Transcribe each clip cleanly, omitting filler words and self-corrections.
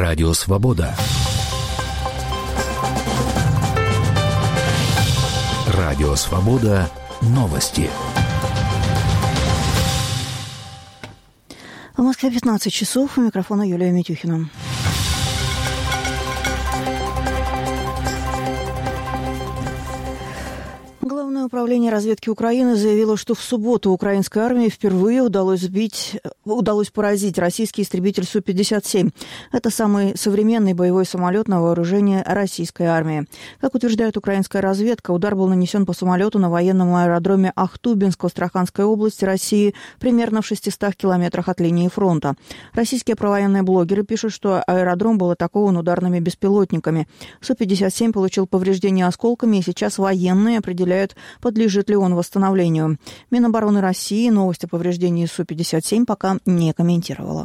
Радио Свобода. Радио Свобода. Новости. В Москве 15 часов. У микрофона Юлия Митюхина. Главное управление разведки Украины заявило, что в субботу украинской армии впервые удалось поразить российский истребитель Су-57. Это самый современный боевой самолет на вооружении российской армии. Как утверждает украинская разведка, удар был нанесен по самолету на военном аэродроме Ахтубинск в Астраханской области России, примерно в 600 километрах от линии фронта. Российские провоенные блогеры пишут, что аэродром был атакован ударными беспилотниками. Су-57 получил повреждения осколками, и сейчас военные определяют, подлежит ли он восстановлению. Минобороны России новость о повреждении Су-57 пока не комментировала.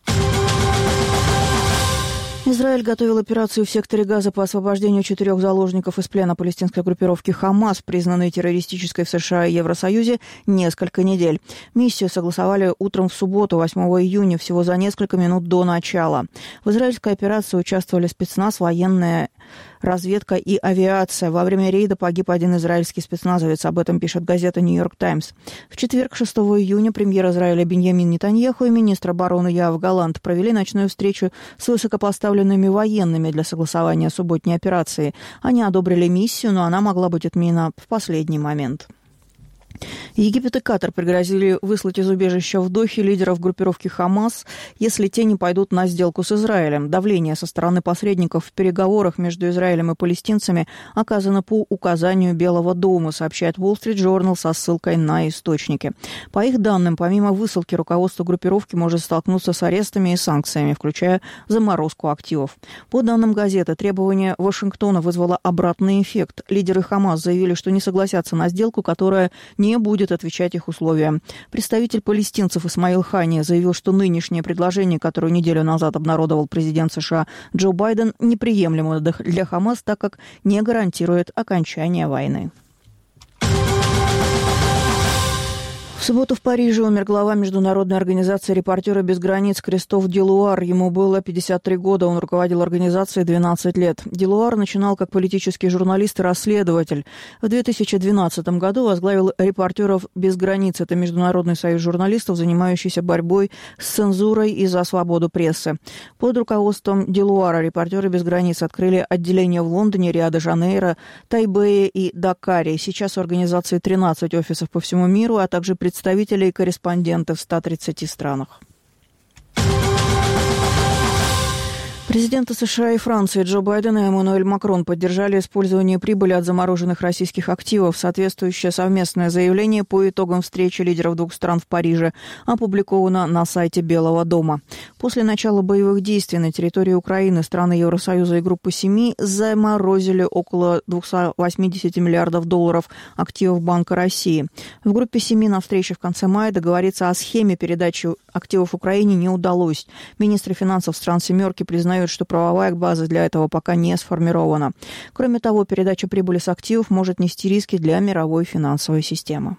Израиль готовил операцию в секторе Газа по освобождению 4 заложников из плена палестинской группировки «Хамас», признанной террористической в США и Евросоюзе, несколько недель. Миссию согласовали утром в субботу, 8 июня, всего за несколько минут до начала. В израильской операции участвовали спецназ, военная разведка и авиация. Во время рейда погиб один израильский спецназовец. Об этом пишет газета «Нью-Йорк Таймс». В четверг, 6 июня, премьер Израиля Биньямин Нетаньяху и министр обороны Йоав Галант провели ночную встречу с высокопоставленными военными для согласования субботней операции. Они одобрили миссию, но она могла быть отменена в последний момент. Египет и Катар пригрозили выслать из убежища в Дохе лидеров группировки «Хамас», если те не пойдут на сделку с Израилем. Давление со стороны посредников в переговорах между Израилем и палестинцами оказано по указанию Белого дома, сообщает Wall Street Journal со ссылкой на источники. По их данным, помимо высылки, руководство группировки может столкнуться с арестами и санкциями, включая заморозку активов. По данным газеты, требование Вашингтона вызвало обратный эффект. Лидеры «Хамас» заявили, что не согласятся на сделку, которая не будет отвечать их условиям. Представитель палестинцев Исмаил Хания заявил, что нынешнее предложение, которое неделю назад обнародовал президент США Джо Байден, неприемлемо для Хамас, так как не гарантирует окончание войны. В субботу в Париже умер глава международной организации «Репортеры без границ» Кристоф Делуар. Ему было 53 года, он руководил организацией 12 лет. Делуар начинал как политический журналист и расследователь. В 2012 году возглавил «Репортеров без границ». Это международный союз журналистов, занимающийся борьбой с цензурой и за свободу прессы. Под руководством Делуара «Репортеры без границ» открыли отделения в Лондоне, Рио-де-Жанейро, Тайбэе и Дакаре. Сейчас у организации 13 офисов по всему миру, а также представителей и корреспонденты в 130 странах. Президенты США и Франции Джо Байден и Эммануэль Макрон поддержали использование прибыли от замороженных российских активов. Соответствующее совместное заявление по итогам встречи лидеров двух стран в Париже опубликовано на сайте Белого дома. После начала боевых действий на территории Украины страны Евросоюза и Группы 7 заморозили около 280 миллиардов долларов активов Банка России. В Группе 7 на встрече в конце мая договориться о схеме передачи активов Украине не удалось. Министры финансов стран «семерки» признают, что правовая база для этого пока не сформирована. Кроме того, передача прибыли с активов может нести риски для мировой финансовой системы.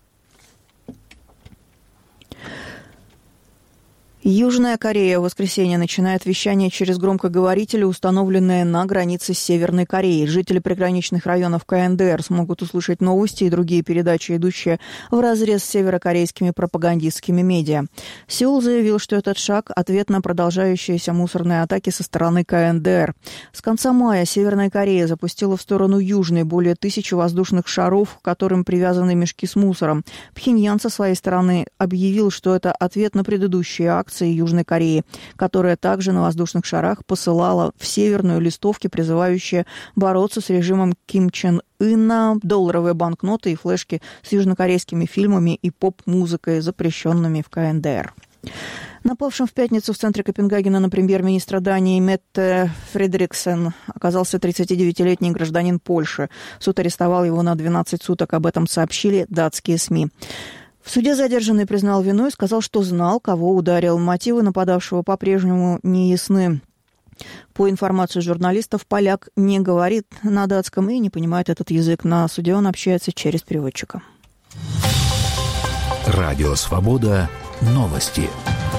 Южная Корея в воскресенье начинает вещание через громкоговорители, установленные на границе с Северной Кореей. Жители приграничных районов КНДР смогут услышать новости и другие передачи, идущие вразрез с северокорейскими пропагандистскими медиа. Сеул заявил, что этот шаг – ответ на продолжающиеся мусорные атаки со стороны КНДР. С конца мая Северная Корея запустила в сторону Южной более 1000 воздушных шаров, к которым привязаны мешки с мусором. Пхеньян со своей стороны объявил, что это ответ на предыдущие акции Южной Кореи, которая также на воздушных шарах посылала в Северную листовки, призывающие бороться с режимом Ким Чен Ына, долларовые банкноты и флешки с южнокорейскими фильмами и поп-музыкой, запрещенными в КНДР. Напавшим в пятницу в центре Копенгагена на премьер-министра Дании Метте Фредериксен оказался 39-летний гражданин Польши. Суд арестовал его на 12 суток, об этом сообщили датские СМИ. В суде задержанный признал вину и сказал, что знал, кого ударил. Мотивы нападавшего по-прежнему не ясны. По информации журналистов, поляк не говорит на датском и не понимает этот язык. На суде он общается через переводчика. Радио «Свобода». Новости.